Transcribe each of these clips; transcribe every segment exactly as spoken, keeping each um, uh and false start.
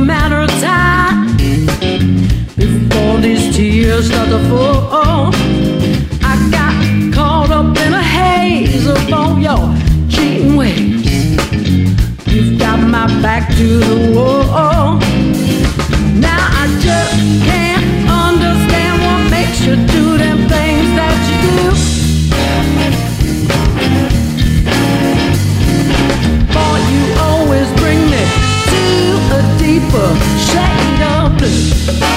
matter of time before these tears start to fall. I got caught up in a haze of all your cheating ways. You've got my back to the wall. Now I just can't understand what makes you do them things that you do. Boy, you always bring me to a deeper shade of blue.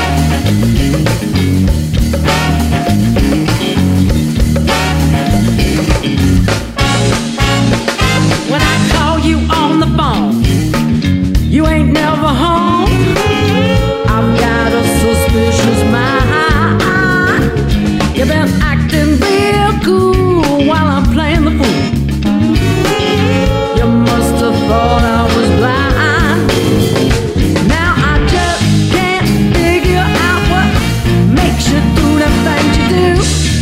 When I call you on the phone, you ain't never home. I've got a suspicious mind. You've been acting real cool while I'm playing the fool. You must have thought I was blind. Now I just can't figure out what makes you do the things you do.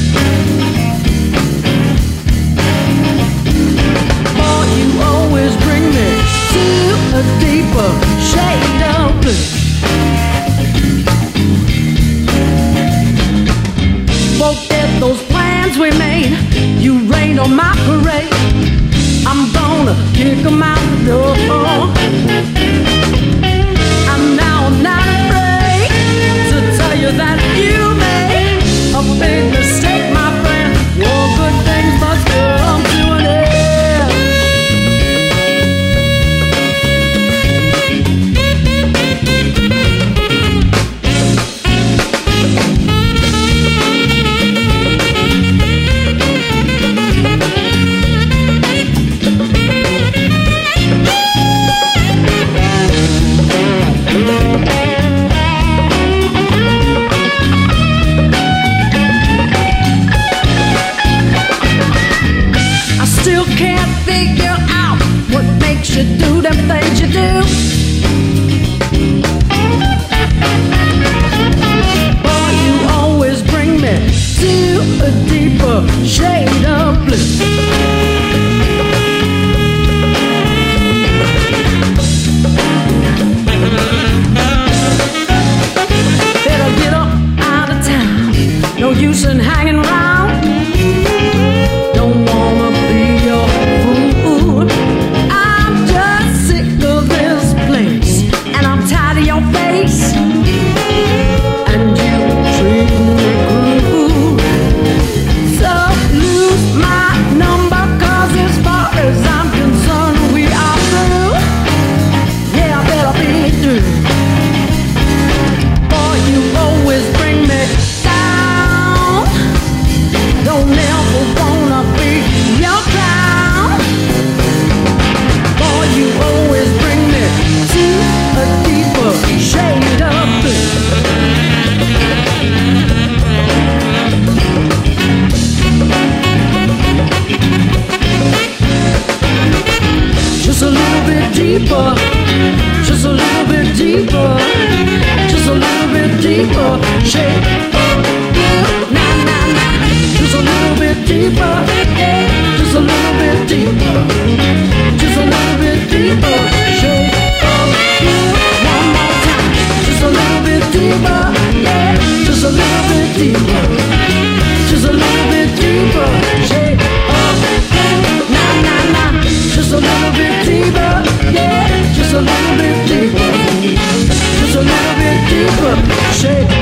Boy, you always bring me to a deeper shade of blue. Forget those plans we made. You rained on my parade. I'm gonna kick 'em out the door. And now I'm not afraid to tell you that you made a big mistake, my friend. Your good things must come to an end. Can't figure out what makes you do them things you do. Boy, you always bring me to a deeper shade of blue. Better get up out of town. No use in hanging around. Don't wanna be your fool. I'm just sick of this place, and I'm tired of your face, and you treat me cruel. So lose my number, 'cause as far as I'm concerned, we are through. Yeah, I better be through. Boy, you always bring me down. Don't ever wanna be your clown. Boy, you always bring me to a deeper shade of blue. Just a little bit deeper, just a little bit deeper, just a little bit deeper shade of blue. Nah, nah, nah. Just a little bit deeper, yeah. Just a little bit deeper, just a little bit deeper shade of blue. One more time. Just a little bit deeper, yeah. Just a little bit deeper, just a little bit deeper shade of blue. Nah, nah, nah. Just a little bit deeper, yeah. Just a little bit deeper, just a little bit deeper shade